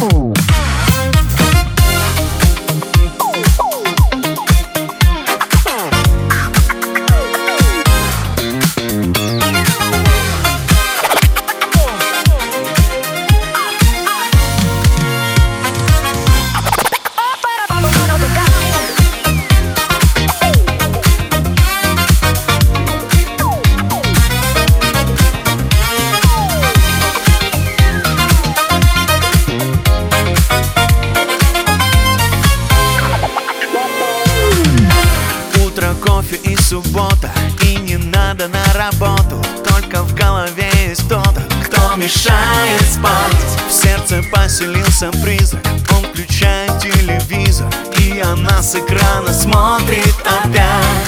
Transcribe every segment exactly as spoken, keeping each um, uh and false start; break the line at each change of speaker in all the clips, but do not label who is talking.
Кофе и суббота, и не надо на работу. Только в голове есть кто-то, кто мешает спать. В сердце поселился призрак, он включает телевизор, и она с экрана смотрит опять.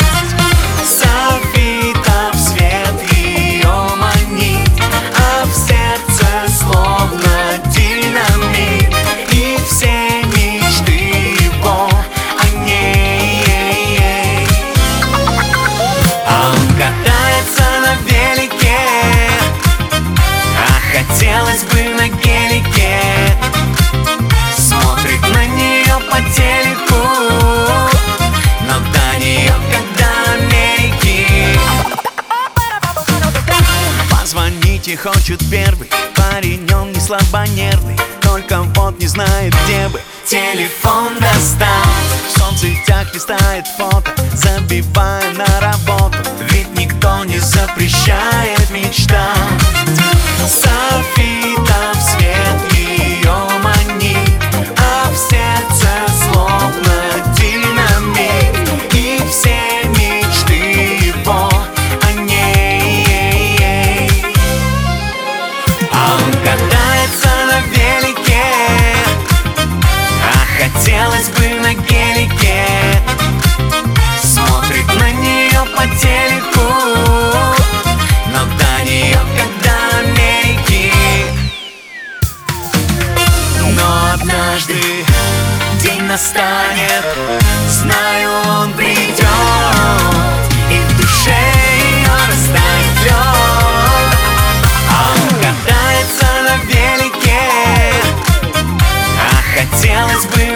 Софитов свет ее манит, а в сердце словно динамит. И все мечты его о ней. Он катается на велике, а хотелось бы на гелике. Смотрит на нее по телеку, но до нее как до Америки. Позвонить ей хочет первый парень, он не слабонервный, только вот не знает, где бы телефон достать. В соцсетях листает фото, забивая на работу, ведь никто не запрещает мечтать. Софитов свет ее манит, а в сердце словно динамит. И все мечты его о ней. А он катается на велике, а хотелось бы на гелике. Смотрит на нее по телеку, но до нее как до Америки. Но однажды день настанет, знаю, он придет, и в душе ее растает лед. А он катается на велике, а хотелось бы